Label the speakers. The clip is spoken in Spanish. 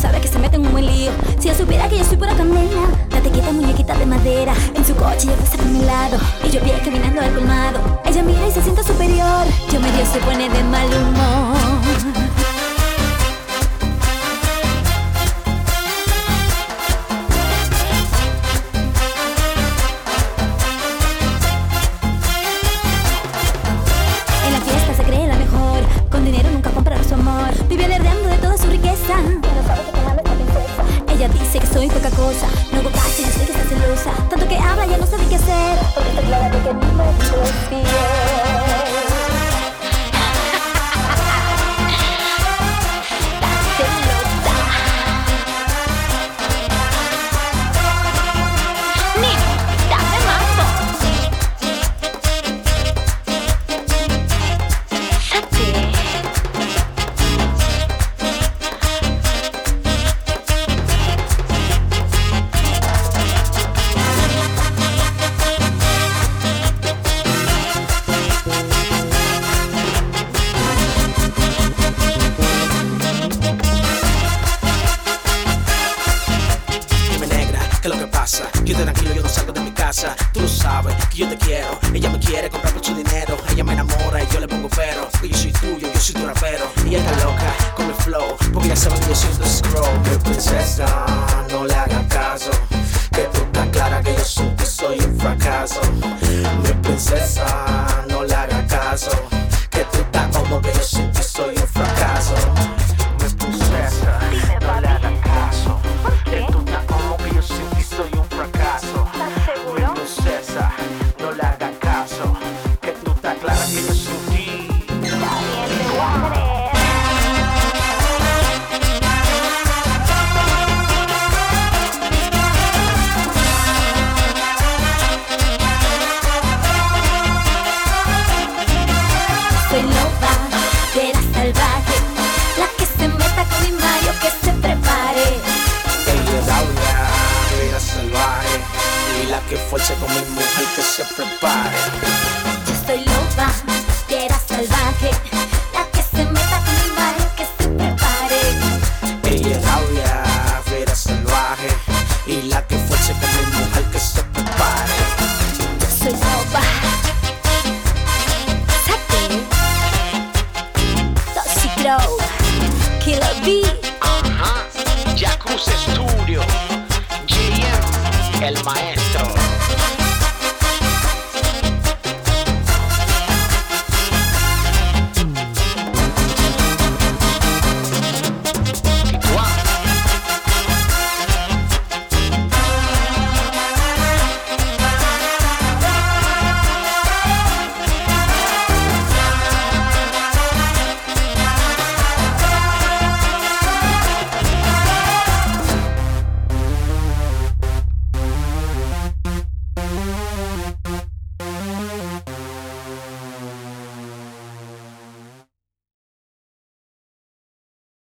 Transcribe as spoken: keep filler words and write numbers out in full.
Speaker 1: sabe que se mete en un buen lío. Si ella supiera que yo soy pura candela. Date quieta, muñequita de madera. En su coche ella pasa por mi lado y yo pie caminando al colmado. Ella mira y se siente superior. Yo medio se pone de mal humor. Con dinero nunca comprará su amor. Vive alardeando de toda su riqueza, pero sabe que quemando esta princesa. Ella dice que soy poca cosa. No hago caso, yo sé que está celosa. Tanto que habla, ya no sabe qué hacer, porque está clara de que no me fiel.
Speaker 2: ¿Qué es lo que pasa? Que yo te tranquilo, yo no salgo de mi casa. Tú lo sabes, que yo te quiero. Ella me quiere comprar por su dinero. Ella me enamora y yo le pongo pero. Porque yo soy tuyo, yo soy tu rapero. Y ella está loca con mi flow, porque ya saben que yo soy un scroll. Mi princesa, no le hagan caso, que tú estás clara que yo soy, que soy un fracaso. Mi princesa, no le hagan caso, que tú estás como que yo soy, que soy un fracaso. Mi princesa, no le hagan caso, que tú estás como que yo soy, que soy un fracaso. Mi princesa, no le hagan caso, que tú estás clara que yo soy ti.
Speaker 1: Soy loba, fiera salvaje, la que se meta con mi Mario, que se prepare.
Speaker 2: Ella es Aurea, fiera salvaje, y la que fuerce con mi mujer, que se prepare.
Speaker 1: Yo soy loba, fiera salvaje, la que se meta con mi Mario, que se prepare.
Speaker 2: Ella es Aurea, fiera salvaje, y la que fuerce con mi mujer, que se prepare.
Speaker 1: Yo soy loba. Killer B.
Speaker 2: Ajá, Jacuzzi Studio, J M, el maestro.